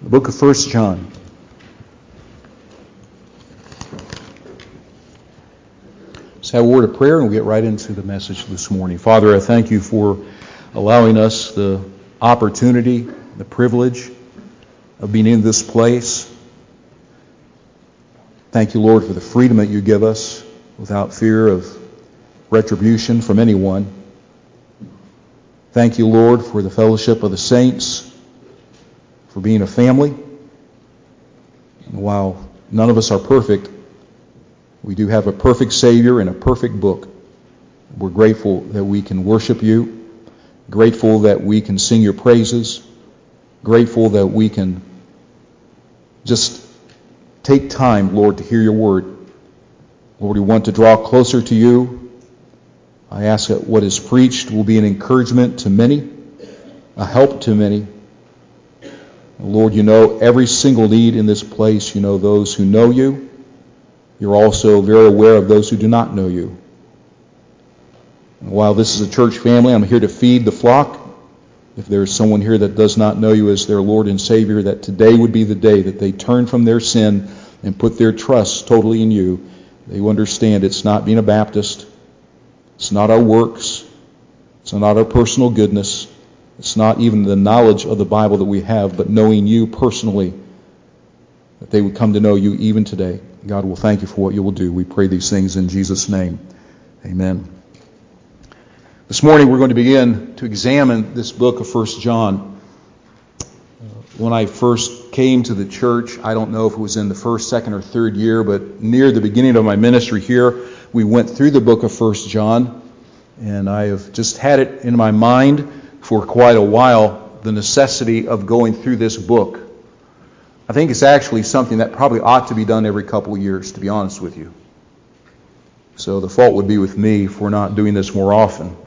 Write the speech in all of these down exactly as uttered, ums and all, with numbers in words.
The book of First John. Let's have a word of prayer and we'll get right into the message this morning. Father, I thank you for allowing us the opportunity, the privilege of being in this place. Thank you, Lord, for the freedom that you give us without fear of retribution from anyone. Thank you, Lord, for the fellowship of the saints, for being a family. And while none of us are perfect, we do have a perfect Savior and a perfect book. We're grateful that we can worship you, grateful that we can sing your praises, grateful that we can just take time, Lord, to hear your word. Lord, we want to draw closer to you. I ask that what is preached will be an encouragement to many, a help to many. Lord, you know every single need in this place. You know those who know you. You're also very aware of those who do not know you. And while this is a church family, I'm here to feed the flock. If there is someone here that does not know you as their Lord and Savior, that today would be the day that they turn from their sin and put their trust totally in you. They will understand it's not being a Baptist. It's not our works. It's not our personal goodness. It's not even the knowledge of the Bible that we have, but knowing you personally, that they would come to know you even today. God will thank you for what you will do. We pray these things in Jesus' name. Amen. This morning we're going to begin to examine this book of First John. When I first came to the church, I don't know if it was in the first, second, or third year, but near the beginning of my ministry here, we went through the book of First John, and I have just had it in my mind for quite a while, the necessity of going through this book. I think it's actually something that probably ought to be done every couple of years, to be honest with you. So the fault would be with me for not doing this more often.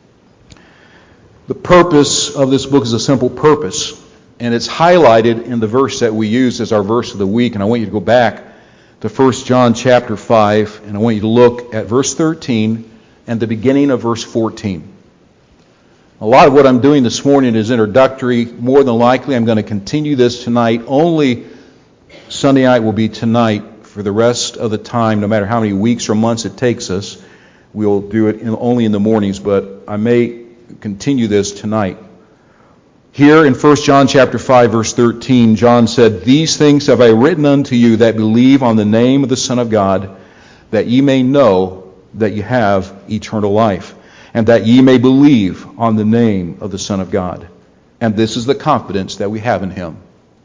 The purpose of this book is a simple purpose, and it's highlighted in the verse that we use as our verse of the week. And I want you to go back to First John chapter five, and I want you to look at verse thirteen and the beginning of verse fourteen. A lot of what I'm doing this morning is introductory. More than likely, I'm going to continue this tonight. Only Sunday night will be tonight for the rest of the time, no matter how many weeks or months it takes us. We'll do it in, only in the mornings, but I may continue this tonight. Here in First John chapter five, verse thirteen, John said, "These things have I written unto you that believe on the name of the Son of God, that ye may know that ye have eternal life, and that ye may believe on the name of the Son of God. And this is the confidence that we have in him."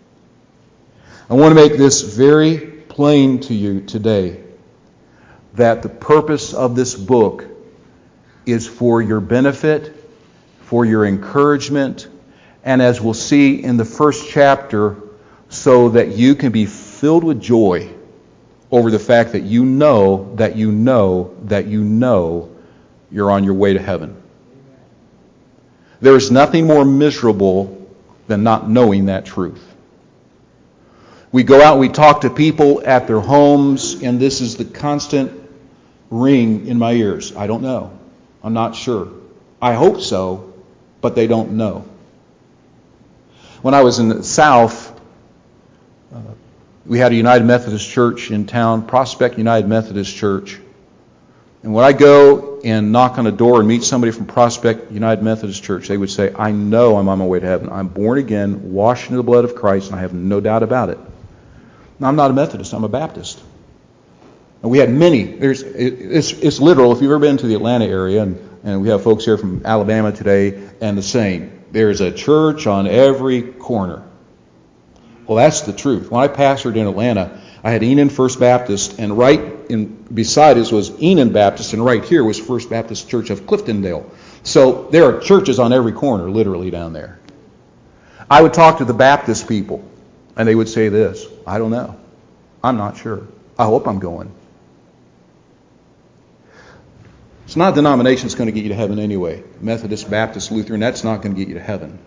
I want to make this very plain to you today, that the purpose of this book is for your benefit, for your encouragement, and as we'll see in the first chapter, so that you can be filled with joy over the fact that you know, that you know, that you know you're on your way to heaven. There is nothing more miserable than not knowing that truth. We go out and we talk to people at their homes, and this is the constant ring in my ears. I don't know. I'm not sure. I hope so, but they don't know. When I was in the South, uh, we had a United Methodist Church in town, Prospect United Methodist Church. And when I go and knock on a door and meet somebody from Prospect United Methodist Church, they would say, "I know I'm on my way to heaven. I'm born again, washed in the blood of Christ, and I have no doubt about it." Now, I'm not a Methodist. I'm a Baptist. And we had many. There's, it's, it's literal. If you've ever been to the Atlanta area, and, and we have folks here from Alabama today, and the same. There's a church on every corner. Well, that's the truth. When I pastored in Atlanta, I had Enon First Baptist, and right in beside us was Enon Baptist, and right here was First Baptist Church of Cliftondale. So there are churches on every corner, literally down there. I would talk to the Baptist people, and they would say this: "I don't know. I'm not sure. I hope I'm going." It's not a denomination that's going to get you to heaven anyway. Methodist, Baptist, Lutheran, that's not going to get you to heaven.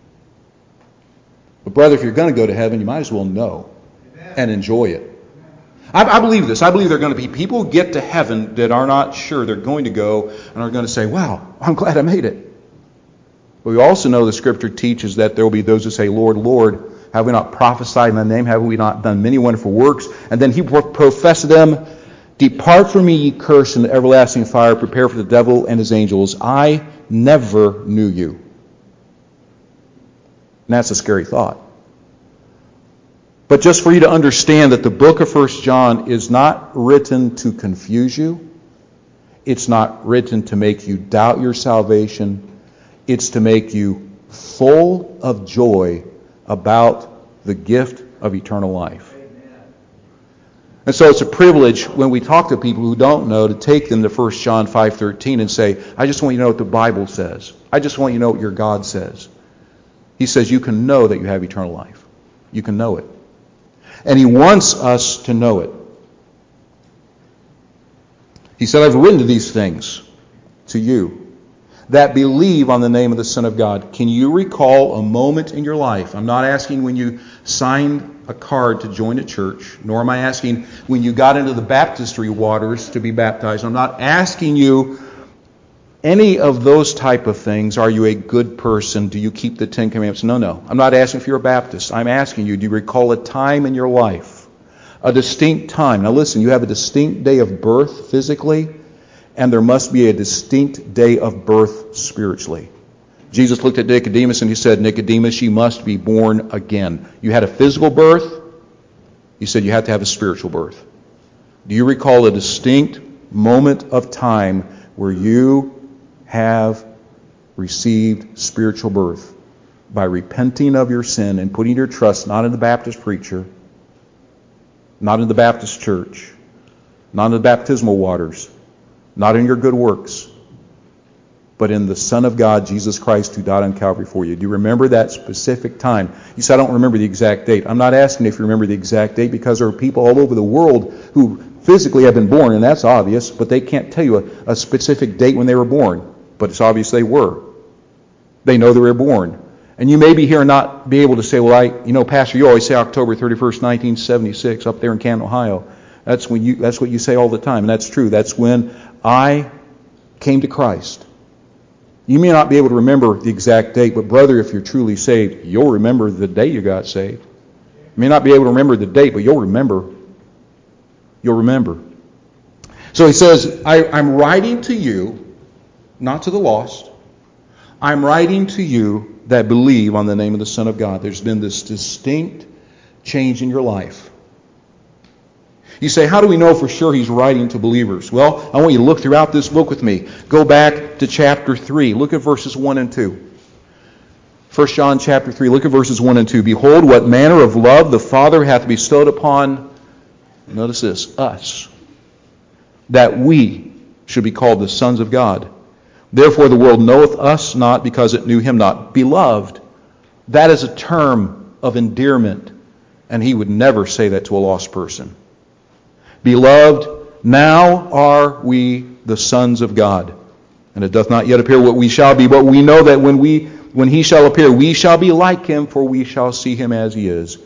But brother, if you're going to go to heaven, you might as well know and enjoy it. I, I believe this. I believe there are going to be people who get to heaven that are not sure they're going to go and are going to say, "Wow, I'm glad I made it." But we also know the Scripture teaches that there will be those who say, "Lord, Lord, Have we not prophesied in thy name? Have we not done many wonderful works? And then he professed to them, depart from me, ye cursed, into everlasting fire, prepare for the devil and his angels. I never knew you. And that's a scary thought. But just for you to understand that the book of First John is not written to confuse you. It's not written to make you doubt your salvation. It's to make you full of joy about the gift of eternal life. And so it's a privilege when we talk to people who don't know to take them to First John five thirteen and say, I just want you to know what the Bible says. I just want you to know what your God says. He says you can know that you have eternal life. You can know it. And he wants us to know it. He said, I've written these things to you that believe on the name of the Son of God. Can you recall a moment in your life? I'm not asking when you signed a card to join a church, nor am I asking when you got into the baptistry waters to be baptized. I'm not asking you any of those type of things. Are you a good person? Do you keep the Ten Commandments? No, no. I'm not asking if you're a Baptist. I'm asking you, do you recall a time in your life? A distinct time. Now listen, you have a distinct day of birth physically, and there must be a distinct day of birth spiritually. Jesus looked at Nicodemus and he said, Nicodemus, you must be born again. You had a physical birth. He said you had to have a spiritual birth. Do you recall a distinct moment of time where you have received spiritual birth by repenting of your sin and putting your trust not in the Baptist preacher, not in the Baptist church, not in the baptismal waters, not in your good works, but in the Son of God, Jesus Christ, who died on Calvary for you? Do you remember that specific time? You said, I don't remember the exact date. I'm not asking if you remember the exact date, because there are people all over the world who physically have been born, and that's obvious, but they can't tell you a, a specific date when they were born. But it's obvious they were. They know they were born. And you may be here and not be able to say, well, I, you know, Pastor, you always say October thirty-first, nineteen seventy-six, up there in Canton, Ohio. That's when you, that's what you say all the time, and that's true. That's when I came to Christ. You may not be able to remember the exact date, but brother, if you're truly saved, you'll remember the day you got saved. You may not be able to remember the date, but you'll remember. You'll remember. So he says, I, I'm writing to you, not to the lost. I'm writing to you that believe on the name of the Son of God. There's been this distinct change in your life. You say, how do we know for sure he's writing to believers? Well, I want you to look throughout this book with me. Go back to chapter three. Look at verses one and two. First John chapter three, look at verses one and two. Behold, what manner of love the Father hath bestowed upon, notice this, us, that we should be called the sons of God. Therefore the world knoweth us not, because it knew him not. Beloved, that is a term of endearment, and he would never say that to a lost person. Beloved, now are we the sons of God, and it doth not yet appear what we shall be, but we know that when we when he shall appear, we shall be like him, for we shall see him as he is.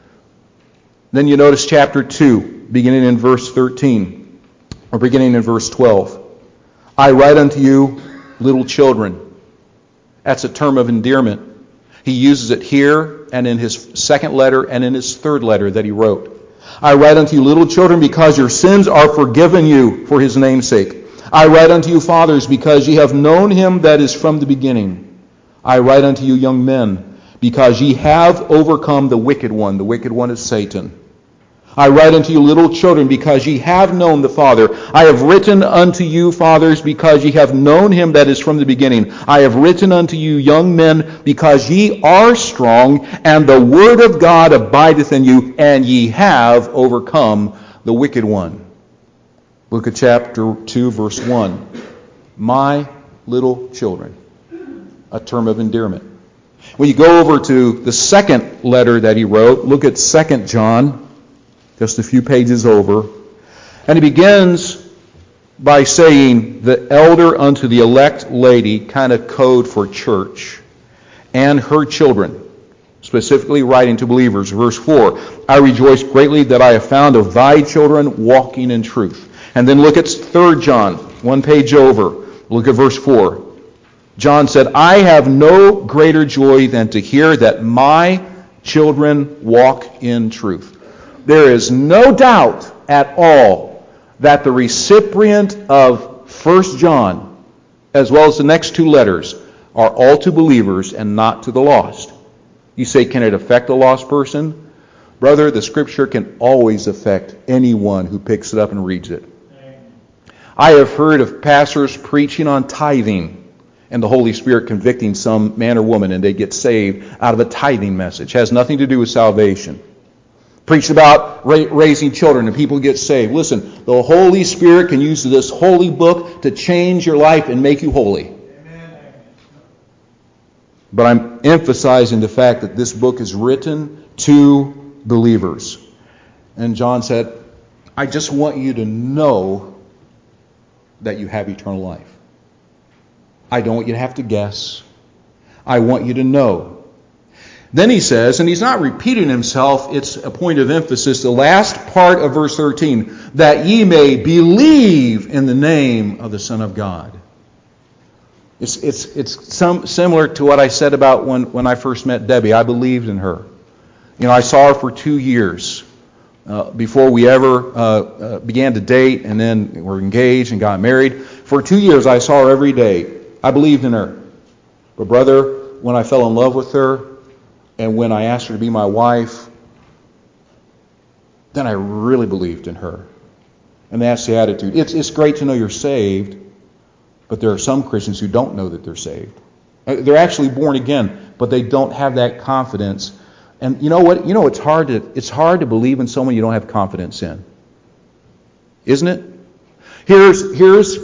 Then you notice chapter two, beginning in verse thirteen, or beginning in verse twelve. I write unto you, little children. That's a term of endearment. He uses it here and in his second letter and in his third letter that he wrote. I write unto you, little children, because your sins are forgiven you for his name's sake. I write unto you, fathers, because ye have known him that is from the beginning. I write unto you, young men, because ye have overcome the wicked one. The wicked one is Satan. I write unto you, little children, because ye have known the Father. I have written unto you, fathers, because ye have known him that is from the beginning. I have written unto you, young men, because ye are strong, and the word of God abideth in you, and ye have overcome the wicked one. Look at chapter two, verse one. My little children. A term of endearment. When you go over to the second letter that he wrote, look at Second John. Just a few pages over. And he begins by saying, the elder unto the elect lady, kind of code for church, and her children, specifically writing to believers. Verse four, I rejoice greatly that I have found of thy children walking in truth. And then look at Third John, one page over. Look at verse four. John said, I have no greater joy than to hear that my children, walk in truth. There is no doubt at all that the recipient of First John, as well as the next two letters, are all to believers and not to the lost. You say, can it affect a lost person? Brother, the Scripture can always affect anyone who picks it up and reads it. I have heard of pastors preaching on tithing and the Holy Spirit convicting some man or woman and they get saved out of a tithing message. It has nothing to do with salvation. Preach about ra- raising children and people get saved. Listen, the Holy Spirit can use this holy book to change your life and make you holy. Amen. But I'm emphasizing the fact that this book is written to believers. And John said, I just want you to know that you have eternal life. I don't want you to have to guess. I want you to know. Then he says, and he's not repeating himself, it's a point of emphasis, the last part of verse thirteen, that ye may believe in the name of the Son of God. It's it's it's some similar to what I said about when, when I first met Debbie. I believed in her. You know, I saw her for two years uh, before we ever uh, uh, began to date, and then were engaged and got married. For two years, I saw her every day. I believed in her. But brother, when I fell in love with her, and when I asked her to be my wife, then I really believed in her. And that's the attitude. It's it's great to know you're saved, but there are some Christians who don't know that they're saved. They're actually born again, but they don't have that confidence. And you know what? You know it's hard to it's hard to believe in someone you don't have confidence in. Isn't it? Here's here's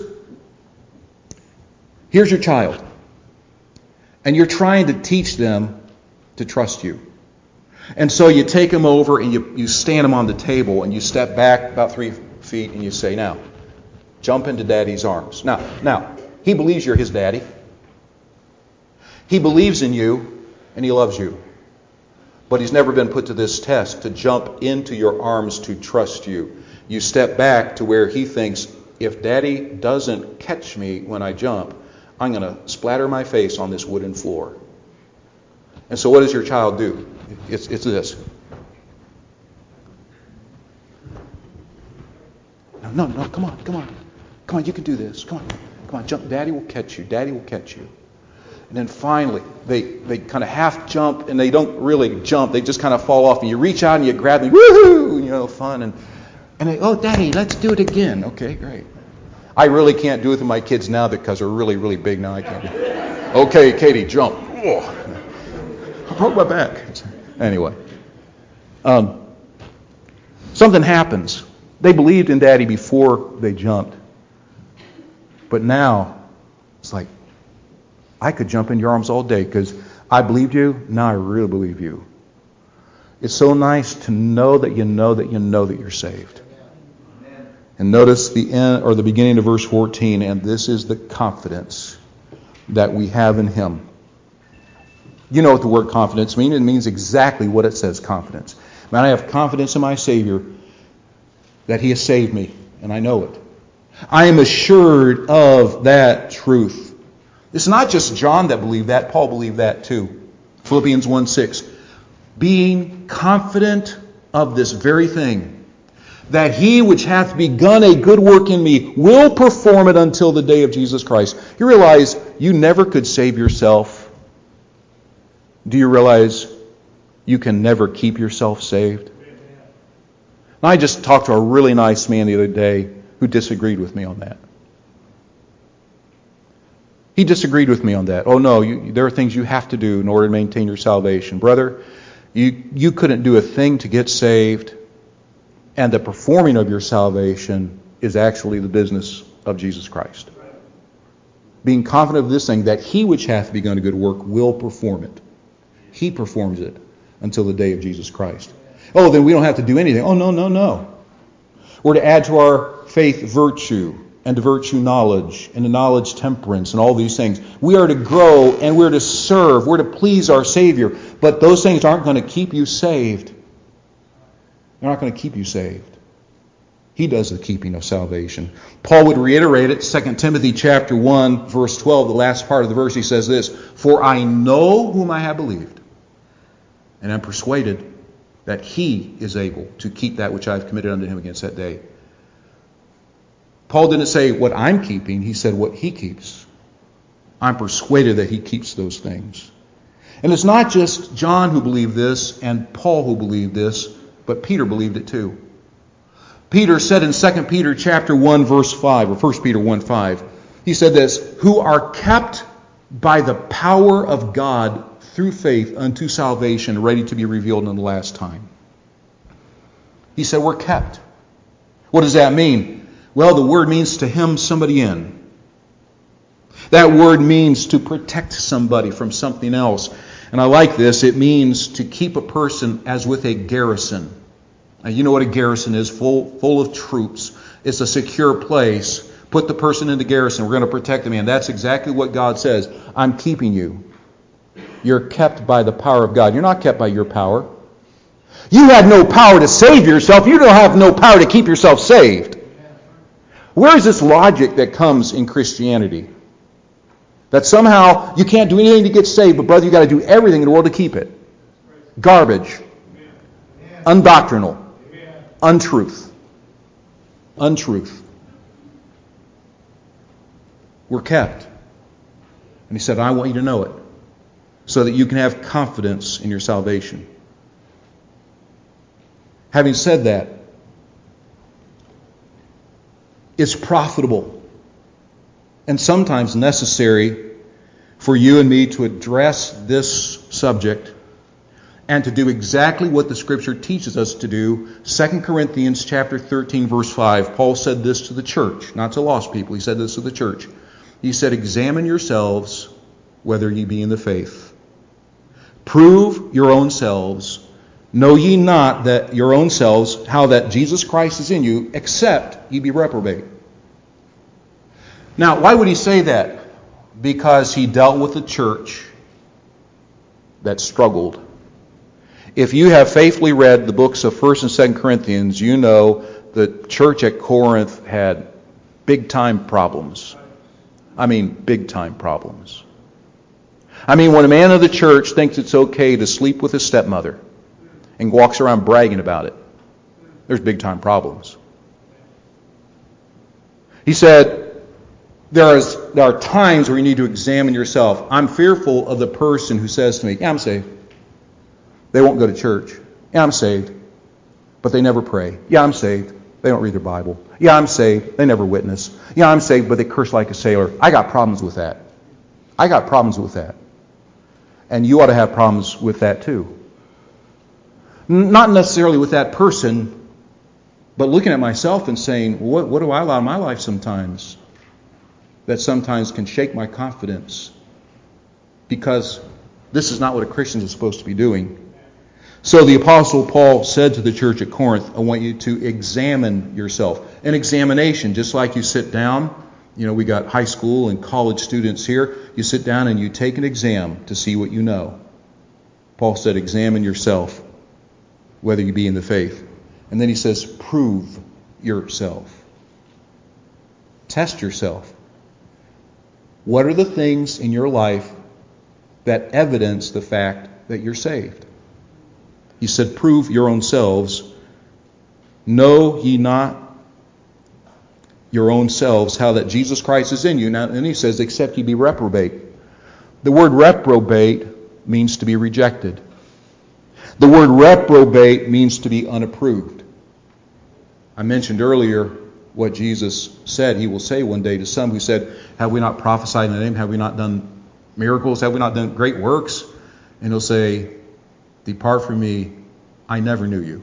here's your child. And you're trying to teach them to trust you. And so you take them over and you, you stand them on the table and you step back about three feet and you say, now, jump into Daddy's arms. Now, now, he believes you're his daddy. He believes in you and he loves you. But he's never been put to this test to jump into your arms to trust you. You step back to where he thinks, if Daddy doesn't catch me when I jump, I'm going to splatter my face on this wooden floor. And so what does your child do? It's, it's this. No, no, no, come on, come on. Come on, you can do this. Come on, come on, jump. Daddy will catch you. Daddy will catch you. And then finally, they, they kind of half jump, and they don't really jump. They just kind of fall off. And you reach out and you grab them. Woohoo! You know, fun. And, and they, oh, Daddy, let's do it again. Okay, great. I really can't do it with my kids now because they're really, really big now. I can't do it. Okay, Katie, jump. Oh, I broke my back. Anyway. Um, something happens. They believed in Daddy before they jumped. But now, it's like, I could jump in your arms all day because I believed you. Now I really believe you. It's so nice to know that you know that you know that you're saved. And notice the end or the beginning of verse fourteen, and this is the confidence that we have in Him. You know what the word confidence means. It means exactly what it says, confidence. Man, I have confidence in my Savior that He has saved me, and I know it. I am assured of that truth. It's not just John that believed that. Paul believed that too. Philippians one six. Being confident of this very thing, that He which hath begun a good work in me will perform it until the day of Jesus Christ. You realize you never could save yourself. Do you realize you can never keep yourself saved? I just talked to a really nice man the other day who disagreed with me on that. He disagreed with me on that. Oh no, you, there are things you have to do in order to maintain your salvation. Brother, you, you couldn't do a thing to get saved, and the performing of your salvation is actually the business of Jesus Christ. Being confident of this thing, that He which hath begun a good work will perform it. He performs it until the day of Jesus Christ. Oh, then we don't have to do anything. Oh, no, no, no. We're to add to our faith virtue, and to virtue knowledge, and to knowledge temperance, and all these things. We are to grow, and we're to serve. We're to please our Savior. But those things aren't going to keep you saved. They're not going to keep you saved. He does the keeping of salvation. Paul would reiterate it, Second Timothy chapter one, verse twelve, the last part of the verse, he says this, For I know whom I have believed, And I'm persuaded that He is able to keep that which I have committed unto Him against that day. Paul didn't say what I'm keeping. He said what He keeps. I'm persuaded that He keeps those things. And it's not just John who believed this and Paul who believed this, but Peter believed it too. Peter said in Second Peter chapter one, verse five, or First Peter one, five, he said this, who are kept by the power of God through faith unto salvation, ready to be revealed in the last time. He said we're kept. What does that mean? Well, the word means to hem somebody in. That word means to protect somebody from something else. And I like this. It means to keep a person as with a garrison. Now, you know what a garrison is, full, full of troops. It's a secure place. Put the person in the garrison. We're going to protect the man. That's exactly what God says. I'm keeping you. You're kept by the power of God. You're not kept by your power. You have no power to save yourself. You don't have no power to keep yourself saved. Where is this logic that comes in Christianity? That somehow you can't do anything to get saved, but brother, you got to do everything in the world to keep it. Garbage. Undoctrinal. Untruth. Untruth. We're kept. And He said, I want you to know it, so that you can have confidence in your salvation. Having said that, it's profitable and sometimes necessary for you and me to address this subject and to do exactly what the Scripture teaches us to do. Second Corinthians chapter thirteen, verse five, Paul said this to the church, not to lost people. He said this to the church. He said, examine yourselves whether ye be in the faith. Prove your own selves. Know ye not that your own selves, how that Jesus Christ is in you, except ye be reprobate. Now, why would he say that? Because he dealt with a church that struggled. If you have faithfully read the books of First and Second Corinthians, you know the church at Corinth had big-time problems. I mean, big-time problems. I mean, when a man of the church thinks it's okay to sleep with his stepmother and walks around bragging about it, there's big-time problems. He said, there, is, there are times where you need to examine yourself. I'm fearful of the person who says to me, yeah, I'm saved. They won't go to church. Yeah, I'm saved. But they never pray. Yeah, I'm saved. They don't read their Bible. Yeah, I'm saved. They never witness. Yeah, I'm saved, but they curse like a sailor. I got problems with that. I got problems with that. And you ought to have problems with that too. Not necessarily with that person, but looking at myself and saying, what, what do I allow in my life sometimes that sometimes can shake my confidence? Because this is not what a Christian is supposed to be doing. So the Apostle Paul said to the church at Corinth, I want you to examine yourself. An examination, just like you sit down. You know, we got high school and college students here. You sit down and you take an exam to see what you know. Paul said, examine yourself, whether you be in the faith. And then he says, prove yourself. Test yourself. What are the things in your life that evidence the fact that you're saved? He said, prove your own selves. Know ye not your own selves how that Jesus Christ is in you. Now, and he says, except ye be reprobate. The word reprobate means to be rejected. The word reprobate means to be unapproved. I mentioned earlier what Jesus said he will say one day to some who said, have we not prophesied in the name? Have we not done miracles? Have we not done great works? And he'll say, depart from me, I never knew you.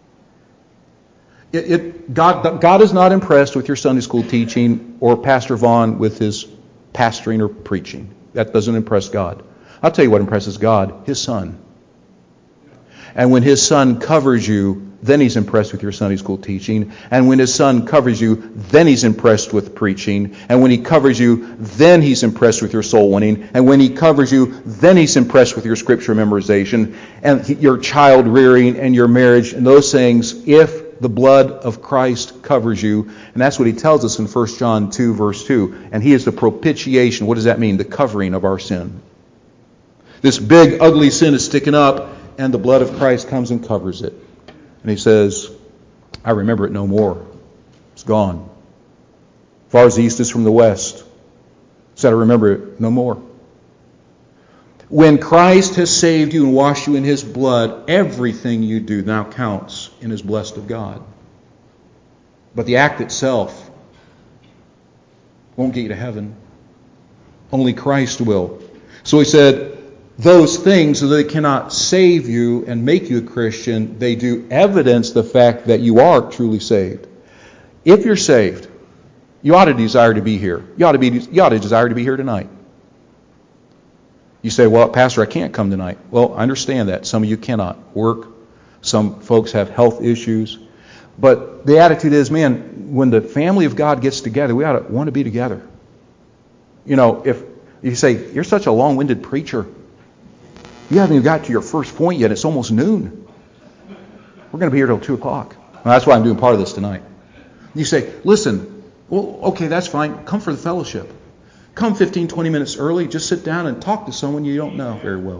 It, it, God, God is not impressed with your Sunday school teaching or Pastor Vaughn with his pastoring or preaching. That doesn't impress God. I'll tell you what impresses God, His Son. And when His Son covers you, then He's impressed with your Sunday school teaching. And when His Son covers you, then He's impressed with preaching. And when He covers you, then He's impressed with your soul winning. And when He covers you, then He's impressed with your scripture memorization and your child rearing and your marriage and those things, if the blood of Christ covers you. And that's what He tells us in First John two, verse two. And He is the propitiation. What does that mean? The covering of our sin. This big, ugly sin is sticking up. and the blood of Christ comes and covers it. And he says, I remember it no more. It's gone. As far as the east is from the west. He said, I remember it no more. When Christ has saved you and washed you in His blood, everything you do now counts and is blessed of God. But the act itself won't get you to heaven. Only Christ will. So he said, those things, though they cannot save you and make you a Christian, they do evidence the fact that you are truly saved. If you're saved, you ought to desire to be here. You ought to be, you ought to desire to be here tonight. You say, well, Pastor, I can't come tonight. Well, I understand that. Some of you cannot work. Some folks have health issues. But the attitude is, man, when the family of God gets together, we ought to want to be together. You know, if you say, you're such a long-winded preacher, you haven't even got to your first point yet. It's almost noon. We're going to be here till two o'clock. Well, that's why I'm doing part of this tonight. You say, listen, well, okay, that's fine. Come for the fellowship. Come fifteen, twenty minutes early. Just sit down and talk to someone you don't know very well.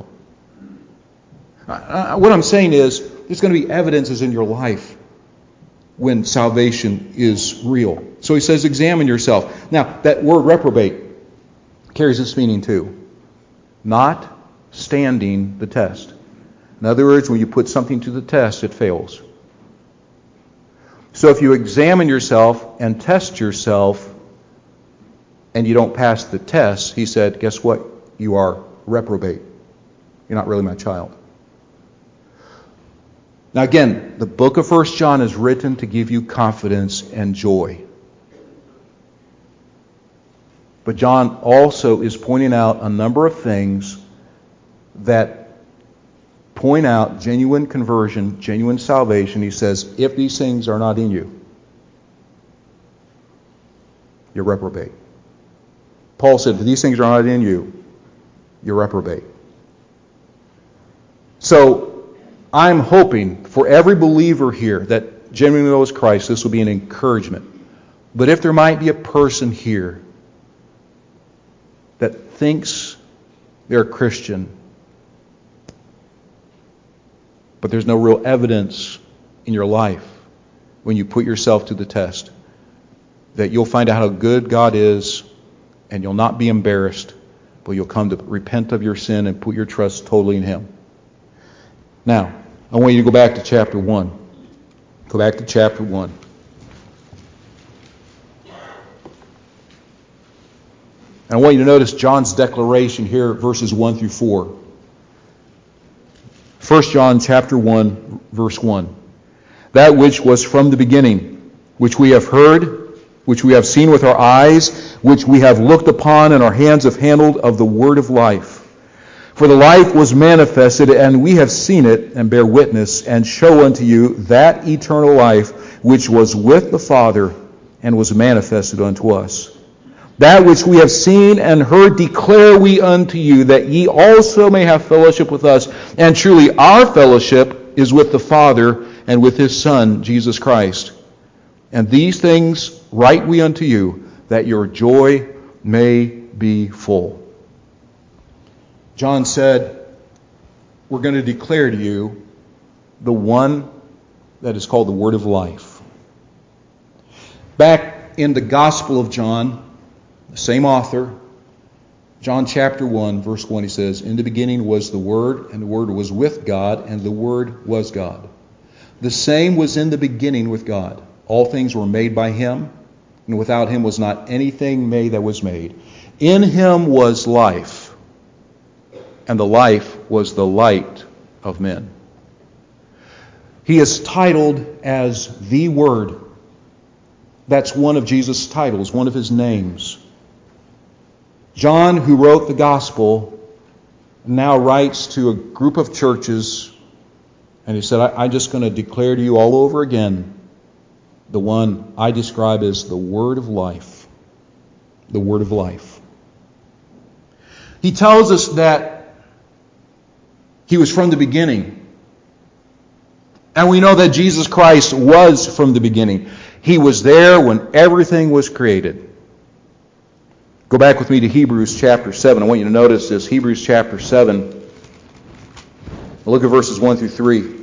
Uh, what I'm saying is, there's going to be evidences in your life when salvation is real. So he says, examine yourself. Now, that word reprobate carries this meaning too. Not standing the test. In other words, when you put something to the test, it fails. So if you examine yourself and test yourself and you don't pass the test, he said, guess what? You are reprobate. You're not really my child. Now again, the book of First John is written to give you confidence and joy. But John also is pointing out a number of things that point out genuine conversion, genuine salvation. He says, if these things are not in you, you're reprobate. Paul said, if these things are not in you, you're reprobate. So, I'm hoping for every believer here that genuinely knows Christ, this will be an encouragement. But if there might be a person here that thinks they're a Christian, but there's no real evidence in your life when you put yourself to the test, that you'll find out how good God is, and you'll not be embarrassed, but you'll come to repent of your sin and put your trust totally in Him. Now, I want you to go back to chapter one. Go back to chapter one. And I want you to notice John's declaration here, verses one through four. First John chapter one, verse one. That which was from the beginning, which we have heard, which we have seen with our eyes, which we have looked upon and our hands have handled of the word of life. For the life was manifested, and we have seen it, and bear witness, and show unto you that eternal life which was with the Father, and was manifested unto us. That which we have seen and heard declare we unto you, that ye also may have fellowship with us. And truly our fellowship is with the Father and with His Son, Jesus Christ. And these things write we unto you, that your joy may be full. John said, we're going to declare to you the one that is called the Word of Life. Back in the Gospel of John, the same author, John chapter one, verse one, he says, in the beginning was the Word, and the Word was with God, and the Word was God. The same was in the beginning with God. All things were made by Him, and without Him was not anything made that was made. In Him was life, and the life was the light of men. He is titled as the Word. That's one of Jesus' titles, one of His names. John, who wrote the Gospel, now writes to a group of churches, and he said, I'm just going to declare to you all over again the one I describe as the Word of Life. The Word of Life. He tells us that He was from the beginning. And we know that Jesus Christ was from the beginning. He was there when everything was created. Go back with me to Hebrews chapter seven. I want you to notice this. Hebrews chapter seven. Look at verses one through three.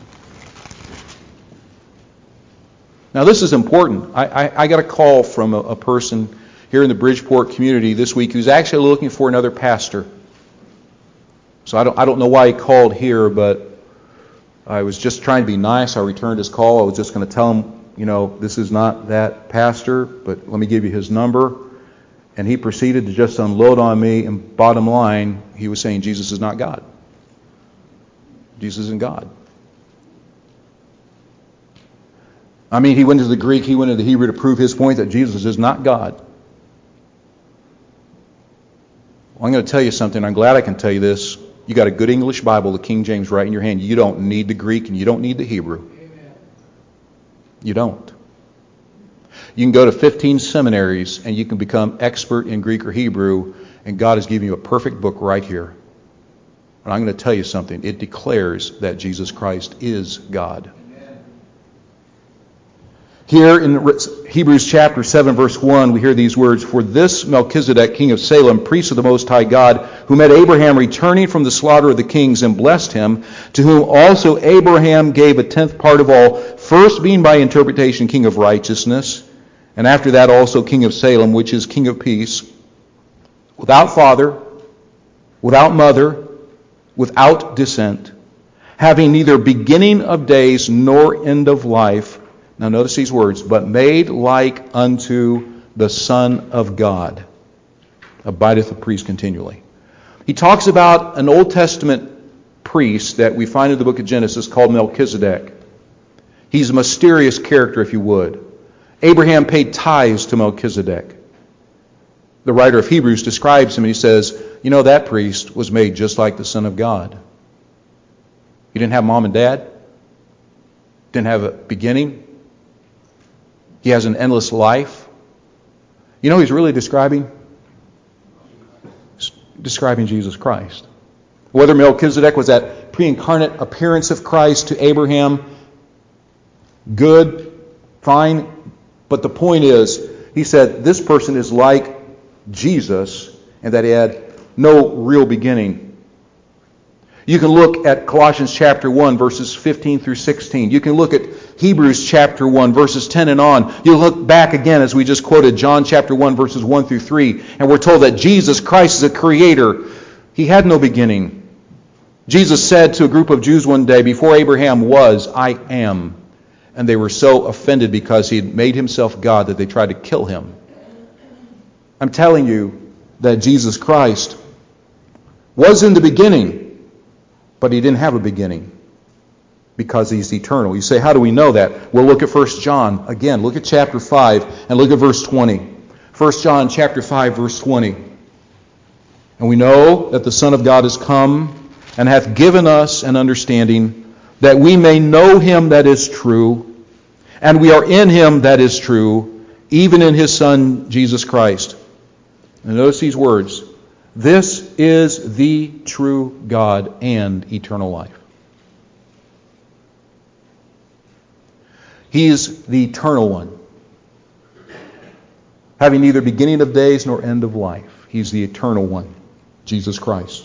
Now this is important. I, I, I got a call from a, a person here in the Bridgeport community this week who's actually looking for another pastor. So I don't, I don't know why he called here, but I was just trying to be nice. I returned his call. I was just going to tell him, you know, this is not that pastor, but let me give you his number. And he proceeded to just unload on me, and bottom line, he was saying Jesus is not God. Jesus isn't God. I mean, he went into the Greek, he went into the Hebrew to prove his point that Jesus is not God. Well, I'm going to tell you something. I'm glad I can tell you this. You got a good English Bible, the King James, right in your hand. You don't need the Greek and you don't need the Hebrew. Amen. You don't. You can go to fifteen seminaries and you can become expert in Greek or Hebrew, and God has given you a perfect book right here. And I'm going to tell you something. It declares that Jesus Christ is God. Amen. Here in Hebrews chapter seven, verse one, we hear these words, "For this Melchizedek, king of Salem, priest of the Most High God, who met Abraham returning from the slaughter of the kings and blessed him, to whom also Abraham gave a tenth part of all, first being by interpretation king of righteousness, and after that also king of Salem, which is king of peace, without father, without mother, without descent, having neither beginning of days nor end of life." Now notice these words, "but made like unto the Son of God, abideth a priest continually." He talks about an Old Testament priest that we find in the book of Genesis called Melchizedek. He's a mysterious character, if you would. Abraham paid tithes to Melchizedek. The writer of Hebrews describes him and he says, you know, that priest was made just like the Son of God. He didn't have mom and dad. Didn't have a beginning. He has an endless life. You know, he's really describing describing Jesus Christ. Whether Melchizedek was that pre-incarnate appearance of Christ to Abraham, good, fine. But the point is, he said this person is like Jesus, and that he had no real beginning. You can look at Colossians chapter one, verses fifteen through sixteen. You can look at Hebrews chapter one, verses ten and on. You look back again, as we just quoted, John chapter one, verses one through three, and we're told that Jesus Christ is a creator. He had no beginning. Jesus said to a group of Jews one day, before Abraham was, I am. And they were so offended because he had made himself God that they tried to kill him. I'm telling you that Jesus Christ was in the beginning, but he didn't have a beginning because he's eternal. You say, how do we know that? Well, look at First John. Again, look at chapter five and look at verse twenty. First John chapter five, verse twenty. And we know that the Son of God is come and hath given us an understanding that we may know him that is true, and we are in him that is true, even in his Son, Jesus Christ. And notice these words. This is the true God and eternal life. He is the eternal one, having neither beginning of days nor end of life. He's the eternal one, Jesus Christ.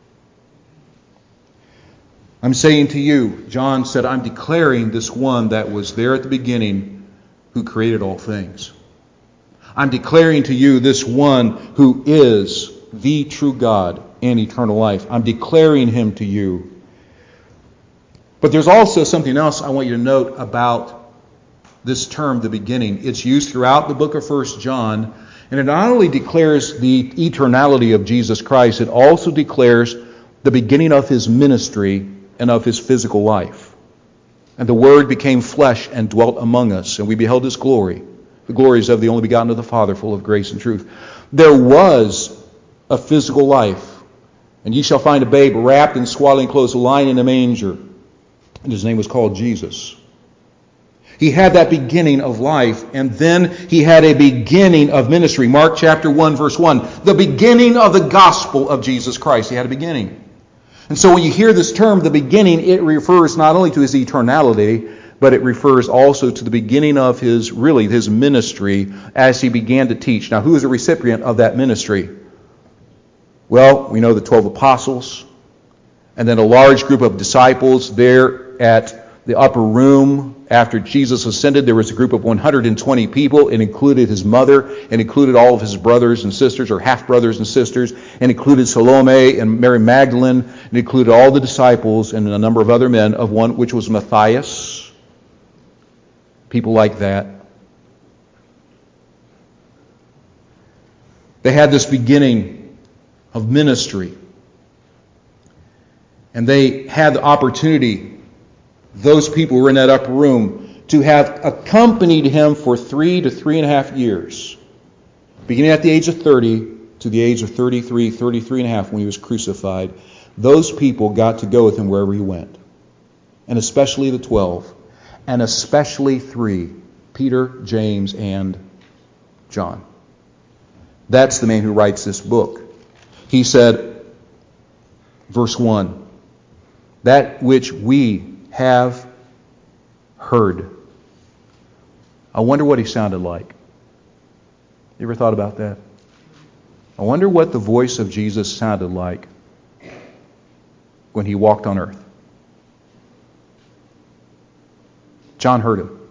I'm saying to you, John said, I'm declaring this one that was there at the beginning who created all things. I'm declaring to you this one who is the true God and eternal life. I'm declaring him to you. But there's also something else I want you to note about this term, the beginning. It's used throughout the book of First John, and it not only declares the eternality of Jesus Christ, it also declares the beginning of his ministry and of his physical life. And the Word became flesh and dwelt among us, and we beheld his glory. The glory is of the only begotten of the Father, full of grace and truth. There was a physical life. And ye shall find a babe wrapped in swaddling clothes, lying in a manger. And his name was called Jesus. He had that beginning of life, and then he had a beginning of ministry. Mark chapter one, verse one. The beginning of the gospel of Jesus Christ. He had a beginning. And so when you hear this term, the beginning, it refers not only to his eternality, but it refers also to the beginning of his, really, his ministry as he began to teach. Now, who is the recipient of that ministry? Well, we know the twelve apostles. And then a large group of disciples there at the upper room. After Jesus ascended, there was a group of one hundred twenty people. It included his mother, and included all of his brothers and sisters, or half-brothers and sisters, and included Salome and Mary Magdalene, and included all the disciples and a number of other men, of one which was Matthias. People like that. They had this beginning of ministry. And they had the opportunity, those people who were in that upper room, to have accompanied him for three to three and a half years. Beginning at the age of thirty to the age of thirty-three, thirty-three and a half when he was crucified. Those people got to go with him wherever he went. And especially the twelve. And especially three. Peter, James, and John. That's the man who writes this book. He said, verse one, that which we have heard. I wonder what he sounded like. You ever thought about that? I wonder what the voice of Jesus sounded like when he walked on earth. John heard him.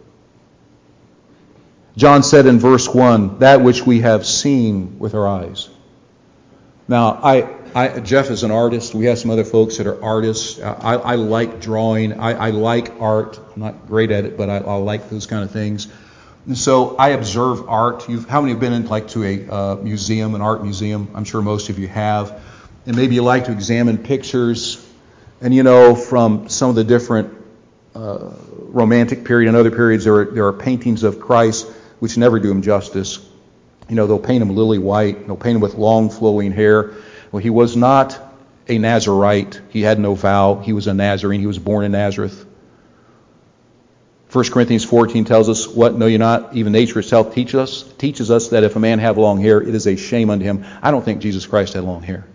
John said in verse one, that which we have seen with our eyes. Now, I, I Jeff is an artist. We have some other folks that are artists. I, I like drawing. I, I like art. I'm not great at it, but I, I like those kind of things. And so I observe art. You've, how many have been in, like, to a uh, museum, an art museum? I'm sure most of you have. And maybe you like to examine pictures. And, you know, from some of the different uh, romantic period and other periods, there are, there are paintings of Christ which never do him justice. You know, they'll paint him lily white. They'll paint him with long flowing hair. Well, he was not a Nazarite. He had no vow. He was a Nazarene. He was born in Nazareth. First Corinthians fourteen tells us, what know you not? Even nature itself teaches us, teaches us that if a man have long hair, it is a shame unto him. I don't think Jesus Christ had long hair.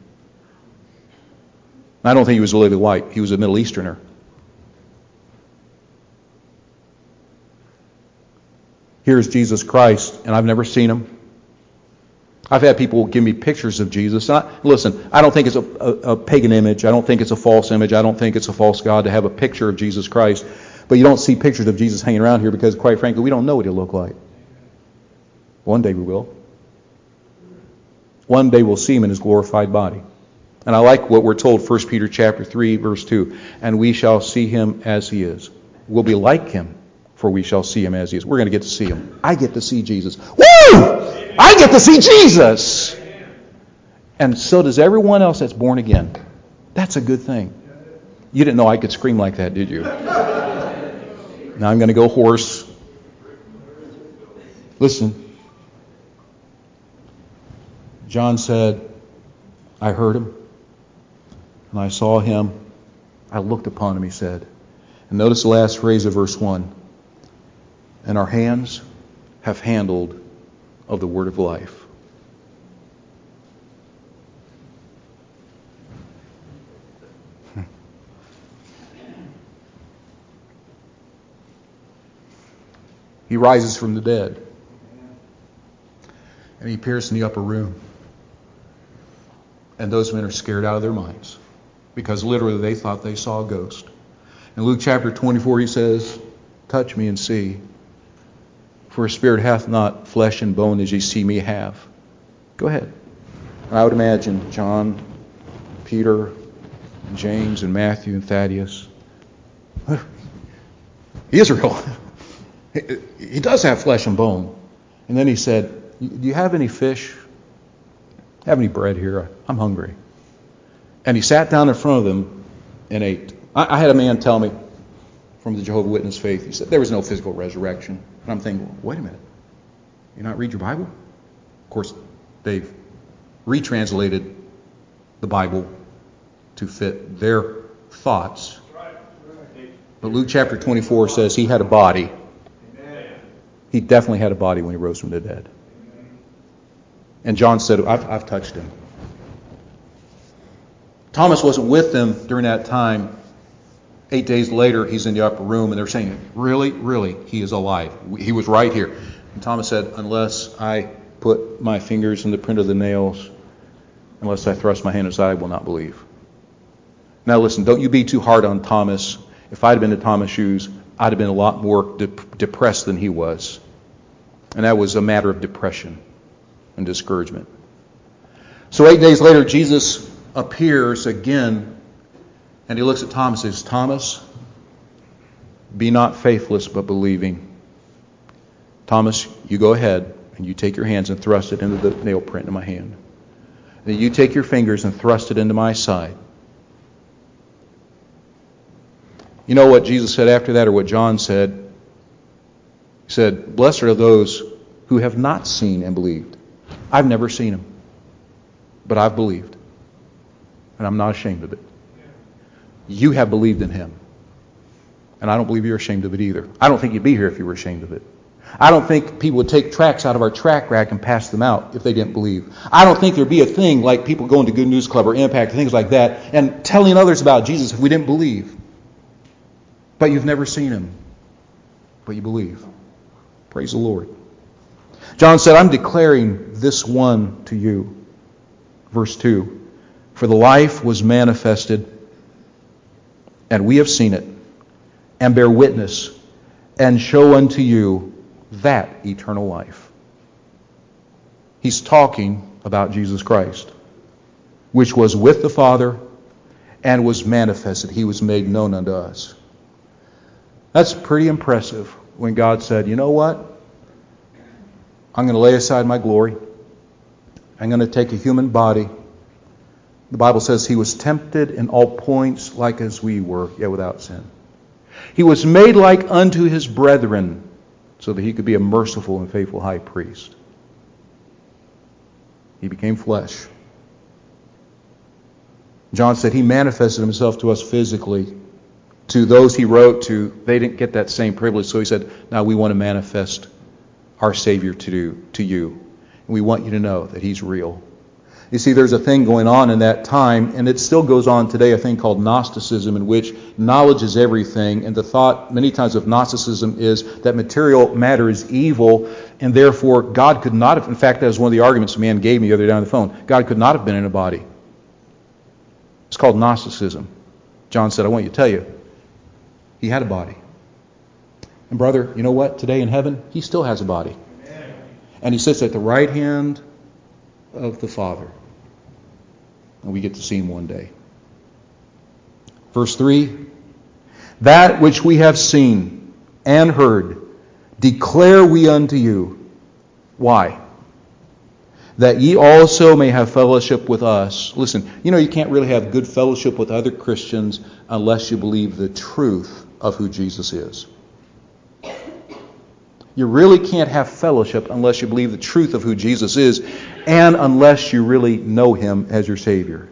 I don't think he was a lily white. He was a Middle Easterner. Here's Jesus Christ, and I've never seen him. I've had people give me pictures of Jesus. I, listen, I don't think it's a, a, a pagan image. I don't think it's a false image. I don't think it's a false God to have a picture of Jesus Christ. But you don't see pictures of Jesus hanging around here because, quite frankly, we don't know what he'll look like. One day we will. One day we'll see him in his glorified body. And I like what we're told, First Peter chapter three, verse two. And we shall see him as he is. We'll be like him, for we shall see him as he is. We're going to get to see him. I get to see Jesus. Woo! I get to see Jesus! And so does everyone else that's born again. That's a good thing. You didn't know I could scream like that, did you? Now I'm going to go hoarse. Listen. John said, I heard him, and I saw him. I looked upon him, he said. And notice the last phrase of verse one. And our hands have handled of the word of life. He rises from the dead. And he appears in the upper room. And those men are scared out of their minds. Because literally they thought they saw a ghost. In Luke chapter twenty-four he says, touch me and see. For a spirit hath not flesh and bone as ye see me have. Go ahead. And I would imagine John, Peter, and James, and Matthew, and Thaddeus. Israel. He does have flesh and bone. And then he said, do you have any fish? Have any bread here? I'm hungry. And he sat down in front of them and ate. I, I had a man tell me from the Jehovah's Witness faith, he said there was no physical resurrection. And I'm thinking, wait a minute. You not read your Bible? Of course, they've retranslated the Bible to fit their thoughts. But Luke chapter twenty-four says he had a body. He definitely had a body when he rose from the dead. And John said, I've, I've touched him. Thomas wasn't with them during that time. Eight days later, he's in the upper room, and they're saying, really, really, he is alive. He was right here. And Thomas said, unless I put my fingers in the print of the nails, unless I thrust my hand inside, I will not believe. Now listen, don't you be too hard on Thomas. If I'd been in Thomas' shoes, I'd have been a lot more de- depressed than he was. And that was a matter of depression and discouragement. So eight days later, Jesus appears again, and he looks at Thomas and says, Thomas, be not faithless, but believing. Thomas, you go ahead, and you take your hands and thrust it into the nail print in my hand. Then you take your fingers and thrust it into my side. You know what Jesus said after that, or what John said? He said, blessed are those who have not seen and believed. I've never seen him, but I've believed. And I'm not ashamed of it. You have believed in him. And I don't believe you're ashamed of it either. I don't think you'd be here if you were ashamed of it. I don't think people would take tracts out of our tract rack and pass them out if they didn't believe. I don't think there'd be a thing like people going to Good News Club or Impact, things like that, and telling others about Jesus if we didn't believe. But you've never seen him, but you believe. Praise the Lord. John said, I'm declaring this one to you. Verse two, for the life was manifested, and we have seen it, and bear witness, and show unto you that eternal life. He's talking about Jesus Christ, which was with the Father and was manifested. He was made known unto us. That's pretty impressive when God said, you know what? I'm going to lay aside my glory. I'm going to take a human body. The Bible says he was tempted in all points like as we were, yet without sin. He was made like unto his brethren so that he could be a merciful and faithful high priest. He became flesh. John said he manifested himself to us physically. To those he wrote to, they didn't get that same privilege. So he said, now we want to manifest our Savior to, do, to you. And we want you to know that he's real. You see, there's a thing going on in that time, and it still goes on today, a thing called Gnosticism, in which knowledge is everything. And the thought many times of Gnosticism is that material matter is evil, and therefore God could not have, in fact, that was one of the arguments a man gave me the other day on the phone. God could not have been in a body. It's called Gnosticism. John said, I want you to tell you, he had a body. And brother, you know what? Today in heaven, he still has a body. Amen. And he sits at the right hand of the Father. And we get to see him one day. Verse three, that which we have seen and heard, declare we unto you. Why? That ye also may have fellowship with us. Listen, you know you can't really have good fellowship with other Christians unless you believe the truth of who Jesus is. You really can't have fellowship unless you believe the truth of who Jesus is and unless you really know him as your Savior.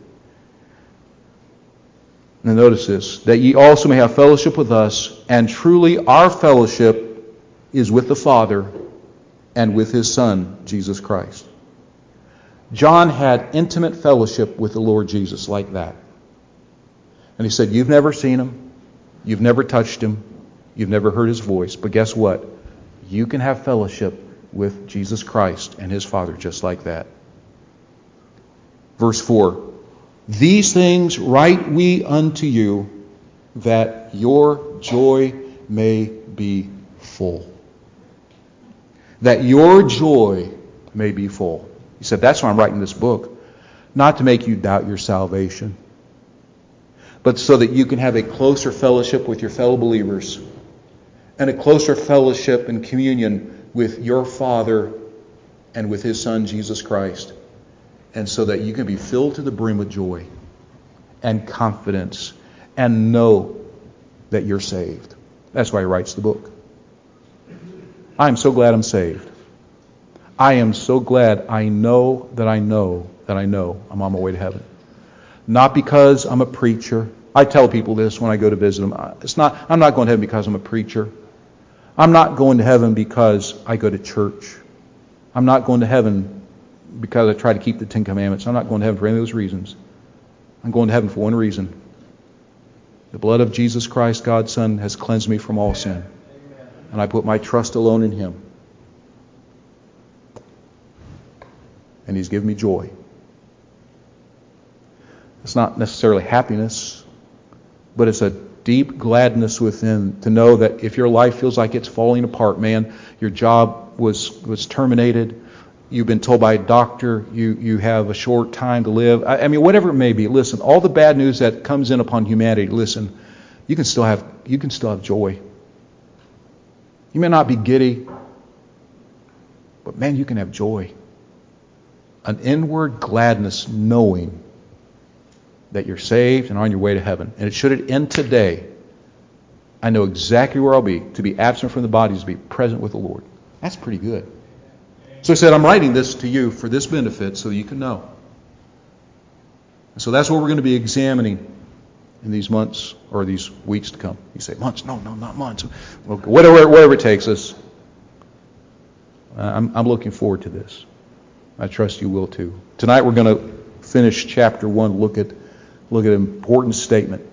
Now notice this, that ye also may have fellowship with us, and truly our fellowship is with the Father and with his Son, Jesus Christ. John had intimate fellowship with the Lord Jesus like that. And he said, you've never seen him, you've never touched him, you've never heard his voice, but guess what? You can have fellowship with Jesus Christ and his Father just like that. Verse four, these things write we unto you, that your joy may be full. That your joy may be full. He said, that's why I'm writing this book. Not to make you doubt your salvation, but so that you can have a closer fellowship with your fellow believers and a closer fellowship and communion with your Father and with his Son, Jesus Christ. And so that you can be filled to the brim with joy and confidence and know that you're saved. That's why he writes the book. I'm so glad I'm saved. I am so glad I know that I know that I know I'm on my way to heaven. Not because I'm a preacher. I tell people this when I go to visit them. It's not, I'm not going to heaven because I'm a preacher. I'm not going to heaven because I go to church. I'm not going to heaven because I try to keep the Ten Commandments. I'm not going to heaven for any of those reasons. I'm going to heaven for one reason. The blood of Jesus Christ, God's Son, has cleansed me from all sin. And I put my trust alone in him. And he's given me joy. It's not necessarily happiness, but it's a deep gladness within to know that if your life feels like it's falling apart, man, your job was was terminated, you've been told by a doctor you, you have a short time to live. I, I mean, whatever it may be, listen, all the bad news that comes in upon humanity, listen, you can still have you can still have joy. You may not be giddy, but man, you can have joy. An inward gladness knowing that you're saved and on your way to heaven. And it should end today. I know exactly where I'll be. To be absent from the body is to be present with the Lord. That's pretty good. So I said, I'm writing this to you for this benefit so you can know. And so that's what we're going to be examining in these months or these weeks to come. You say, months? No, no, not months. Well, whatever, whatever it takes us. I'm, I'm looking forward to this. I trust you will too. Tonight we're going to finish chapter one, look at Look at an important statement.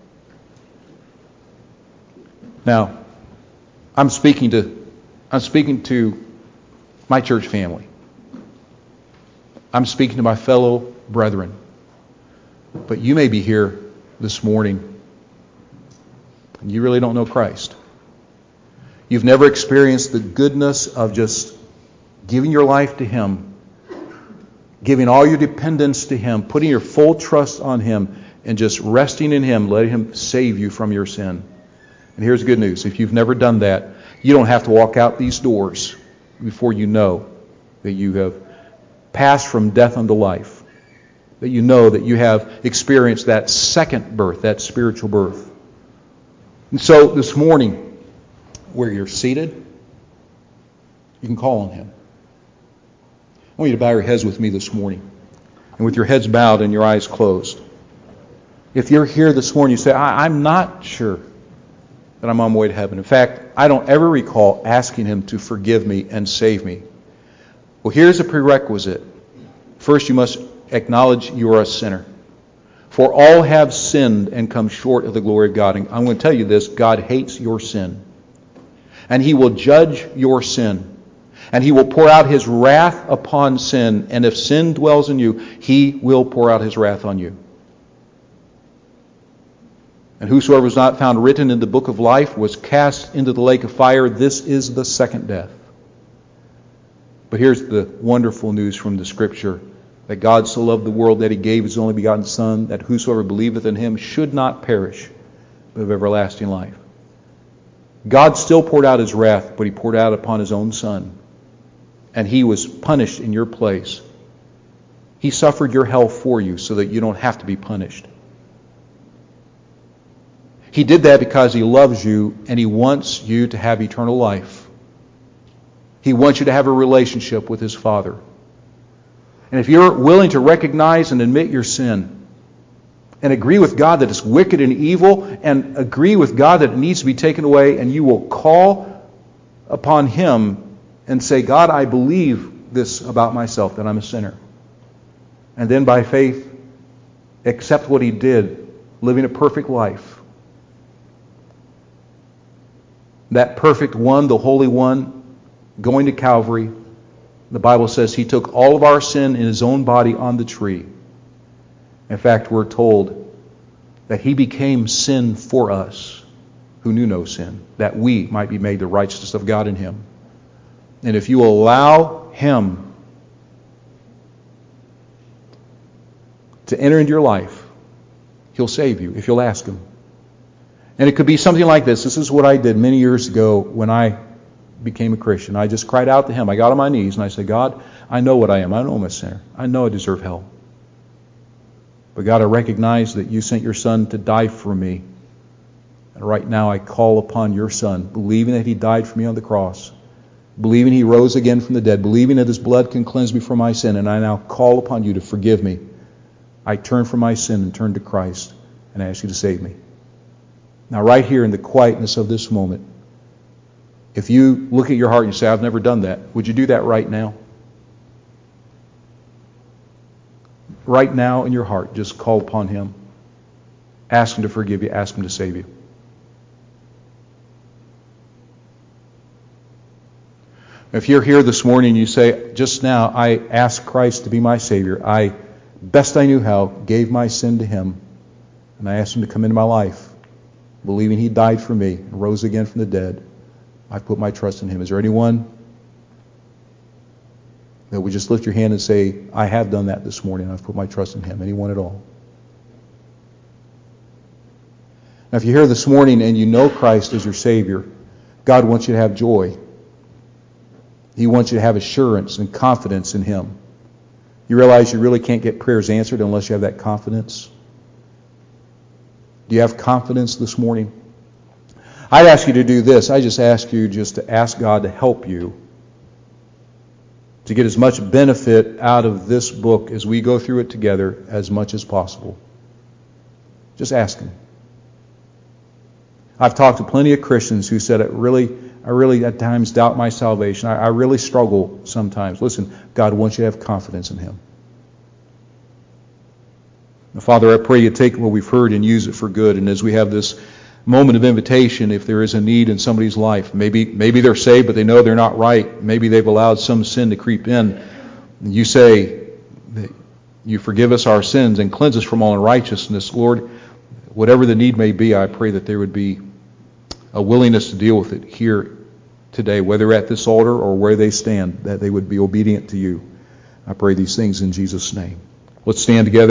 Now, I'm speaking to I'm speaking to my church family. I'm speaking to my fellow brethren. But you may be here this morning and you really don't know Christ. You've never experienced the goodness of just giving your life to Him, giving all your dependence to Him, putting your full trust on Him, and just resting in Him, letting Him save you from your sin. And here's the good news. If you've never done that, you don't have to walk out these doors before you know that you have passed from death unto life. That you know that you have experienced that second birth, that spiritual birth. And so this morning, where you're seated, you can call on Him. I want you to bow your heads with me this morning. And with your heads bowed and your eyes closed. If you're here this morning, you say, I, I'm not sure that I'm on my way to heaven. In fact, I don't ever recall asking Him to forgive me and save me. Well, here's a prerequisite. First, you must acknowledge you are a sinner. For all have sinned and come short of the glory of God. And I'm going to tell you this, God hates your sin. And He will judge your sin. And He will pour out His wrath upon sin. And if sin dwells in you, He will pour out His wrath on you. And whosoever was not found written in the book of life was cast into the lake of fire. This is the second death. But here's the wonderful news from the Scripture. That God so loved the world that He gave His only begotten Son, that whosoever believeth in Him should not perish, but have everlasting life. God still poured out His wrath, but He poured out upon His own Son. And He was punished in your place. He suffered your hell for you so that you don't have to be punished. He did that because He loves you and He wants you to have eternal life. He wants you to have a relationship with His Father. And if you're willing to recognize and admit your sin and agree with God that it's wicked and evil and agree with God that it needs to be taken away, and you will call upon Him and say, God, I believe this about myself, that I'm a sinner. And then by faith, accept what He did, living a perfect life. That perfect one, the Holy One, going to Calvary. The Bible says He took all of our sin in His own body on the tree. In fact, we're told that He became sin for us who knew no sin, that we might be made the righteousness of God in Him. And if you allow Him to enter into your life, He'll save you if you'll ask Him. And it could be something like this. This is what I did many years ago when I became a Christian. I just cried out to Him. I got on my knees and I said, God, I know what I am. I know I'm a sinner. I know I deserve hell. But God, I recognize that You sent Your Son to die for me. And right now I call upon Your Son, believing that He died for me on the cross, believing He rose again from the dead, believing that His blood can cleanse me from my sin, and I now call upon You to forgive me. I turn from my sin and turn to Christ and ask You to save me. Now right here in the quietness of this moment, if you look at your heart and you say, I've never done that, would you do that right now? Right now in your heart, just call upon Him. Ask Him to forgive you. Ask Him to save you. If you're here this morning and you say, just now I asked Christ to be my Savior. I, best I knew how, gave my sin to Him. And I asked Him to come into my life. believing He died for me and rose again from the dead. I put my trust in Him. Is there anyone that would just lift your hand and say, I have done that this morning. I've put my trust in Him. Anyone at all? Now, if you're here this morning and you know Christ as your Savior, God wants you to have joy. He wants you to have assurance and confidence in Him. You realize you really can't get prayers answered unless you have that confidence? Do you have confidence this morning? I'd ask you to do this. I just ask you just to ask God to help you to get as much benefit out of this book as we go through it together as much as possible. Just ask Him. I've talked to plenty of Christians who said, it really, I really at times doubt my salvation. I, I really struggle sometimes. Listen, God wants you to have confidence in Him. Now, Father, I pray you take what we've heard and use it for good. And as we have this moment of invitation, if there is a need in somebody's life, maybe maybe they're saved, but they know they're not right. Maybe they've allowed some sin to creep in. And you say that you forgive us our sins and cleanse us from all unrighteousness. Lord, whatever the need may be, I pray that there would be a willingness to deal with it here today, whether at this altar or where they stand, that they would be obedient to you. I pray these things in Jesus' name. Let's stand together.